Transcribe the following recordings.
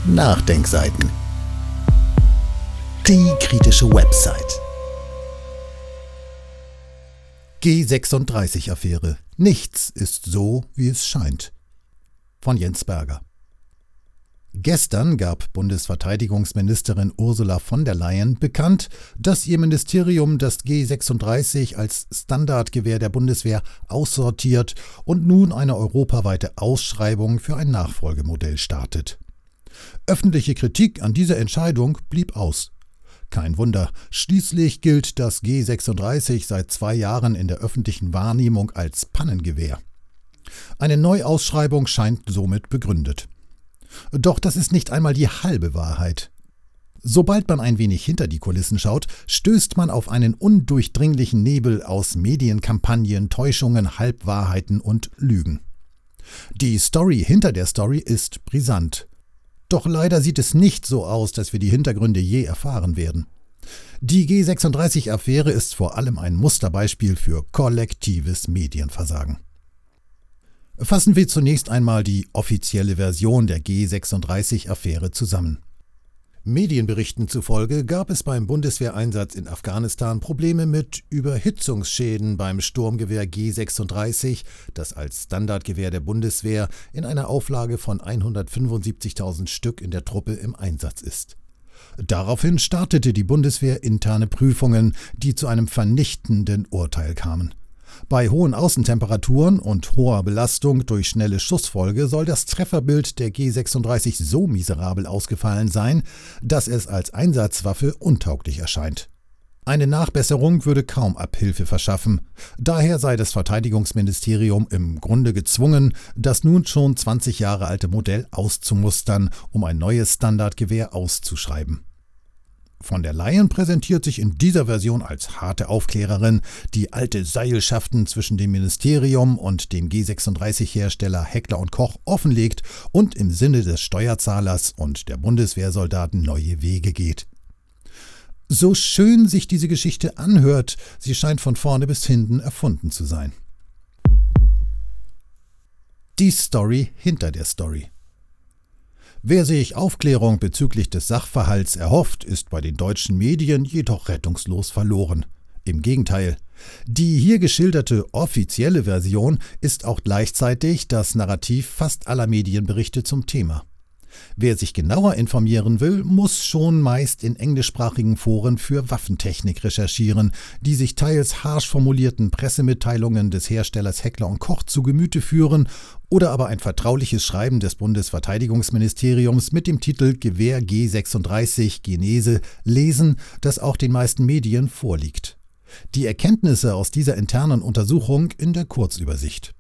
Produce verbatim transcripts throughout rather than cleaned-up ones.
Nachdenkseiten. Die kritische Website. G sechsunddreißig-Affäre. Nichts ist so, wie es scheint. Von Jens Berger. Gestern gab Bundesverteidigungsministerin Ursula von der Leyen bekannt, dass ihr Ministerium das G sechsunddreißig als Standardgewehr der Bundeswehr aussortiert und nun eine europaweite Ausschreibung für ein Nachfolgemodell startet. Öffentliche Kritik an dieser Entscheidung blieb aus. Kein Wunder, schließlich gilt das G sechsunddreißig seit zwei Jahren in der öffentlichen Wahrnehmung als Pannengewehr. Eine Neuausschreibung scheint somit begründet. Doch das ist nicht einmal die halbe Wahrheit. Sobald man ein wenig hinter die Kulissen schaut, stößt man auf einen undurchdringlichen Nebel aus Medienkampagnen, Täuschungen, Halbwahrheiten und Lügen. Die Story hinter der Story ist brisant. Doch leider sieht es nicht so aus, dass wir die Hintergründe je erfahren werden. Die G sechsunddreißig-Affäre ist vor allem ein Musterbeispiel für kollektives Medienversagen. Fassen wir zunächst einmal die offizielle Version der G sechsunddreißig-Affäre zusammen. Medienberichten zufolge gab es beim Bundeswehreinsatz in Afghanistan Probleme mit Überhitzungsschäden beim Sturmgewehr G sechsunddreißig, das als Standardgewehr der Bundeswehr in einer Auflage von hundertfünfundsiebzigtausend Stück in der Truppe im Einsatz ist. Daraufhin startete die Bundeswehr interne Prüfungen, die zu einem vernichtenden Urteil kamen. Bei hohen Außentemperaturen und hoher Belastung durch schnelle Schussfolge soll das Trefferbild der G sechsunddreißig so miserabel ausgefallen sein, dass es als Einsatzwaffe untauglich erscheint. Eine Nachbesserung würde kaum Abhilfe verschaffen. Daher sei das Verteidigungsministerium im Grunde gezwungen, das nun schon zwanzig Jahre alte Modell auszumustern, um ein neues Standardgewehr auszuschreiben. Von der Leyen präsentiert sich in dieser Version als harte Aufklärerin, die alte Seilschaften zwischen dem Ministerium und dem G sechsunddreißig-Hersteller Heckler und Koch offenlegt und im Sinne des Steuerzahlers und der Bundeswehrsoldaten neue Wege geht. So schön sich diese Geschichte anhört, sie scheint von vorne bis hinten erfunden zu sein. Die Story hinter der Story. Wer sich Aufklärung bezüglich des Sachverhalts erhofft, ist bei den deutschen Medien jedoch rettungslos verloren. Im Gegenteil, die hier geschilderte offizielle Version ist auch gleichzeitig das Narrativ fast aller Medienberichte zum Thema. Wer sich genauer informieren will, muss schon meist in englischsprachigen Foren für Waffentechnik recherchieren, die sich teils harsch formulierten Pressemitteilungen des Herstellers Heckler und Koch zu Gemüte führen oder aber ein vertrauliches Schreiben des Bundesverteidigungsministeriums mit dem Titel Gewehr G sechsunddreißig Genese lesen, das auch den meisten Medien vorliegt. Die Erkenntnisse aus dieser internen Untersuchung in der Kurzübersicht.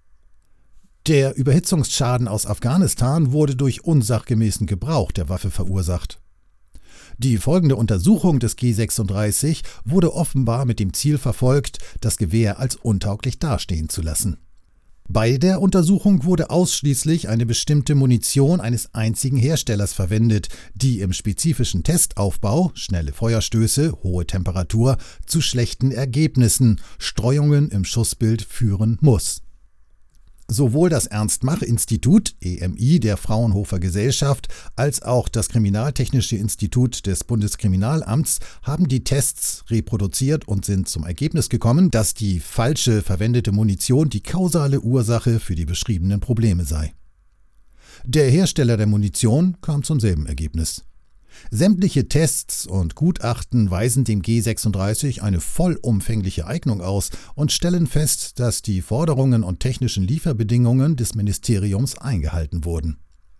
Der Überhitzungsschaden aus Afghanistan wurde durch unsachgemäßen Gebrauch der Waffe verursacht. Die folgende Untersuchung des G sechsunddreißig wurde offenbar mit dem Ziel verfolgt, das Gewehr als untauglich dastehen zu lassen. Bei der Untersuchung wurde ausschließlich eine bestimmte Munition eines einzigen Herstellers verwendet, die im spezifischen Testaufbau, schnelle Feuerstöße, hohe Temperatur, zu schlechten Ergebnissen, Streuungen im Schussbild führen muss. Sowohl das Ernst-Mach-Institut, E M I, der Fraunhofer Gesellschaft, als auch das Kriminaltechnische Institut des Bundeskriminalamts haben die Tests reproduziert und sind zum Ergebnis gekommen, dass die falsche verwendete Munition die kausale Ursache für die beschriebenen Probleme sei. Der Hersteller der Munition kam zum selben Ergebnis. Sämtliche Tests und Gutachten weisen dem G sechsunddreißig eine vollumfängliche Eignung aus und stellen fest, dass die Forderungen und technischen Lieferbedingungen des Ministeriums eingehalten wurden.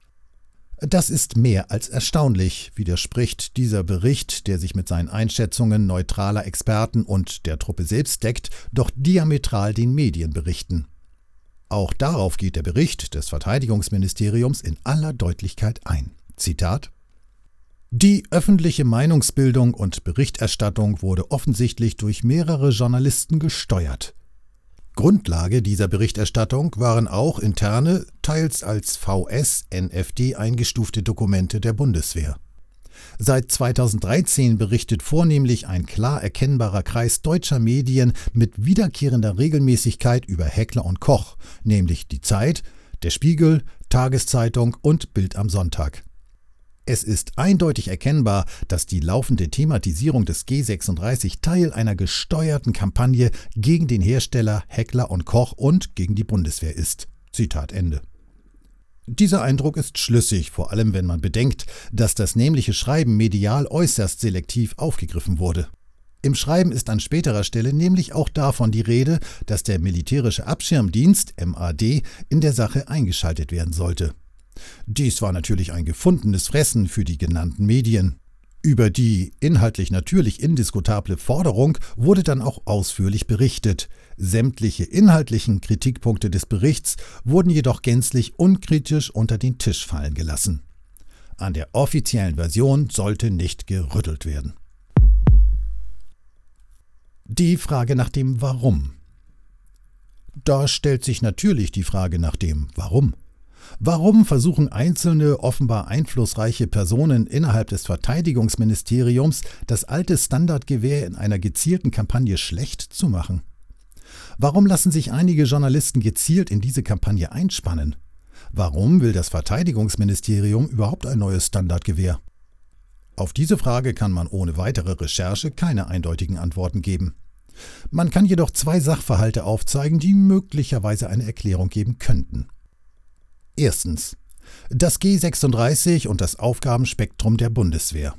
Das ist mehr als erstaunlich, widerspricht dieser Bericht, der sich mit seinen Einschätzungen neutraler Experten und der Truppe selbst deckt, doch diametral den Medienberichten. Auch darauf geht der Bericht des Verteidigungsministeriums in aller Deutlichkeit ein. Zitat: Die öffentliche Meinungsbildung und Berichterstattung wurde offensichtlich durch mehrere Journalisten gesteuert. Grundlage dieser Berichterstattung waren auch interne, teils als V S N F D eingestufte Dokumente der Bundeswehr. Seit zweitausenddreizehn berichtet vornehmlich ein klar erkennbarer Kreis deutscher Medien mit wiederkehrender Regelmäßigkeit über Heckler und Koch, nämlich die Zeit, der Spiegel, Tageszeitung und Bild am Sonntag. Es ist eindeutig erkennbar, dass die laufende Thematisierung des G sechsunddreißig Teil einer gesteuerten Kampagne gegen den Hersteller Heckler und Koch und gegen die Bundeswehr ist. Zitat Ende. Dieser Eindruck ist schlüssig, vor allem wenn man bedenkt, dass das nämliche Schreiben medial äußerst selektiv aufgegriffen wurde. Im Schreiben ist an späterer Stelle nämlich auch davon die Rede, dass der militärische Abschirmdienst M A D in der Sache eingeschaltet werden sollte. Dies war natürlich ein gefundenes Fressen für die genannten Medien. Über die inhaltlich natürlich indiskutable Forderung wurde dann auch ausführlich berichtet. Sämtliche inhaltlichen Kritikpunkte des Berichts wurden jedoch gänzlich unkritisch unter den Tisch fallen gelassen. An der offiziellen Version sollte nicht gerüttelt werden. Die Frage nach dem Warum. Da stellt sich natürlich die Frage nach dem Warum. Warum versuchen einzelne, offenbar einflussreiche Personen innerhalb des Verteidigungsministeriums, das alte Standardgewehr in einer gezielten Kampagne schlecht zu machen? Warum lassen sich einige Journalisten gezielt in diese Kampagne einspannen? Warum will das Verteidigungsministerium überhaupt ein neues Standardgewehr? Auf diese Frage kann man ohne weitere Recherche keine eindeutigen Antworten geben. Man kann jedoch zwei Sachverhalte aufzeigen, die möglicherweise eine Erklärung geben könnten. Erstens. Das G sechsunddreißig und das Aufgabenspektrum der Bundeswehr.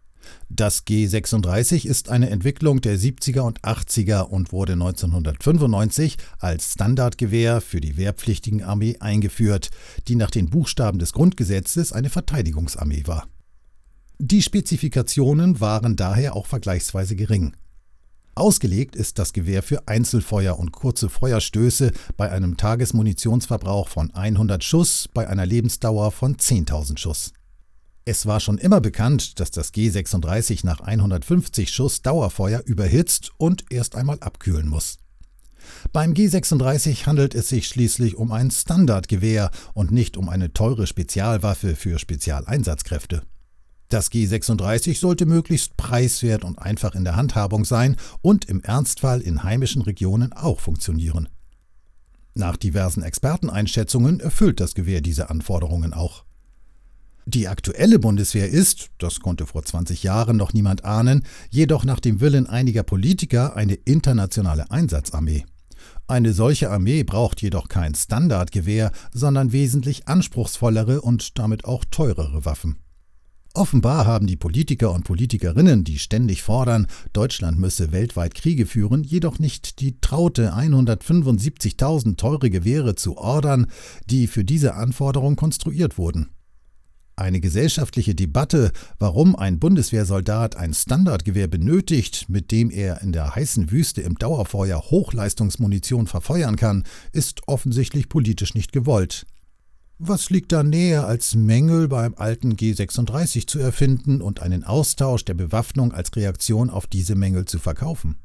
Das G sechsunddreißig ist eine Entwicklung der siebziger und achtziger und wurde neunzehnhundertfünfundneunzig als Standardgewehr für die wehrpflichtigen Armee eingeführt, die nach den Buchstaben des Grundgesetzes eine Verteidigungsarmee war. Die Spezifikationen waren daher auch vergleichsweise gering. Ausgelegt ist das Gewehr für Einzelfeuer und kurze Feuerstöße bei einem Tagesmunitionsverbrauch von hundert Schuss bei einer Lebensdauer von zehntausend Schuss. Es war schon immer bekannt, dass das G sechsunddreißig nach hundertfünfzig Schuss Dauerfeuer überhitzt und erst einmal abkühlen muss. Beim G sechsunddreißig handelt es sich schließlich um ein Standardgewehr und nicht um eine teure Spezialwaffe für Spezialeinsatzkräfte. Das G sechsunddreißig sollte möglichst preiswert und einfach in der Handhabung sein und im Ernstfall in heimischen Regionen auch funktionieren. Nach diversen Experteneinschätzungen erfüllt das Gewehr diese Anforderungen auch. Die aktuelle Bundeswehr ist, das konnte vor zwanzig Jahren noch niemand ahnen, jedoch nach dem Willen einiger Politiker eine internationale Einsatzarmee. Eine solche Armee braucht jedoch kein Standardgewehr, sondern wesentlich anspruchsvollere und damit auch teurere Waffen. Offenbar haben die Politiker und Politikerinnen, die ständig fordern, Deutschland müsse weltweit Kriege führen, jedoch nicht die Traute, hundertfünfundsiebzigtausend teure Gewehre zu ordern, die für diese Anforderung konstruiert wurden. Eine gesellschaftliche Debatte, warum ein Bundeswehrsoldat ein Standardgewehr benötigt, mit dem er in der heißen Wüste im Dauerfeuer Hochleistungsmunition verfeuern kann, ist offensichtlich politisch nicht gewollt. Was liegt da näher, als Mängel beim alten G sechsunddreißig zu erfinden und einen Austausch der Bewaffnung als Reaktion auf diese Mängel zu verkaufen?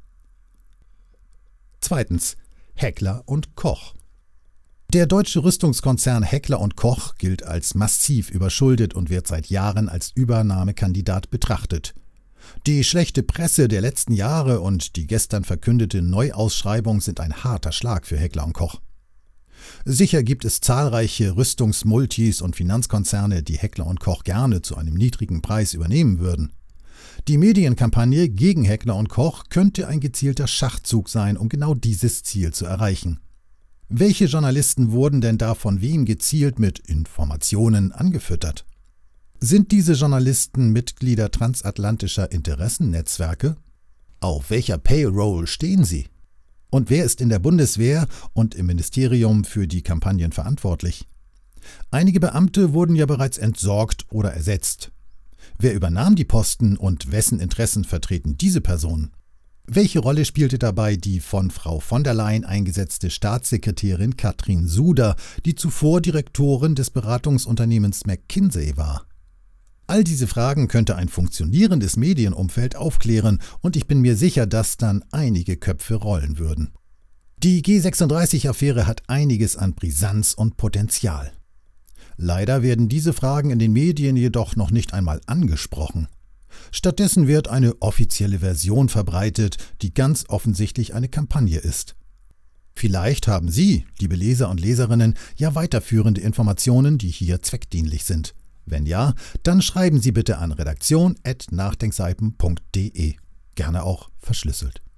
Zweitens. Heckler und Koch. Der deutsche Rüstungskonzern Heckler und Koch gilt als massiv überschuldet und wird seit Jahren als Übernahmekandidat betrachtet. Die schlechte Presse der letzten Jahre und die gestern verkündete Neuausschreibung sind ein harter Schlag für Heckler und Koch. Sicher gibt es zahlreiche Rüstungsmultis und Finanzkonzerne, die Heckler und Koch gerne zu einem niedrigen Preis übernehmen würden. Die Medienkampagne gegen Heckler und Koch könnte ein gezielter Schachzug sein, um genau dieses Ziel zu erreichen. Welche Journalisten wurden denn da von wem gezielt mit Informationen angefüttert? Sind diese Journalisten Mitglieder transatlantischer Interessennetzwerke? Auf welcher Payroll stehen sie? Und wer ist in der Bundeswehr und im Ministerium für die Kampagnen verantwortlich? Einige Beamte wurden ja bereits entsorgt oder ersetzt. Wer übernahm die Posten und wessen Interessen vertreten diese Personen? Welche Rolle spielte dabei die von Frau von der Leyen eingesetzte Staatssekretärin Katrin Suder, die zuvor Direktorin des Beratungsunternehmens McKinsey war? All diese Fragen könnte ein funktionierendes Medienumfeld aufklären und ich bin mir sicher, dass dann einige Köpfe rollen würden. Die G sechsunddreißig-Affäre hat einiges an Brisanz und Potenzial. Leider werden diese Fragen in den Medien jedoch noch nicht einmal angesprochen. Stattdessen wird eine offizielle Version verbreitet, die ganz offensichtlich eine Kampagne ist. Vielleicht haben Sie, liebe Leser und Leserinnen, ja weiterführende Informationen, die hier zweckdienlich sind. Wenn ja, dann schreiben Sie bitte an redaktion at nachdenkseipen punkt de. Gerne auch verschlüsselt.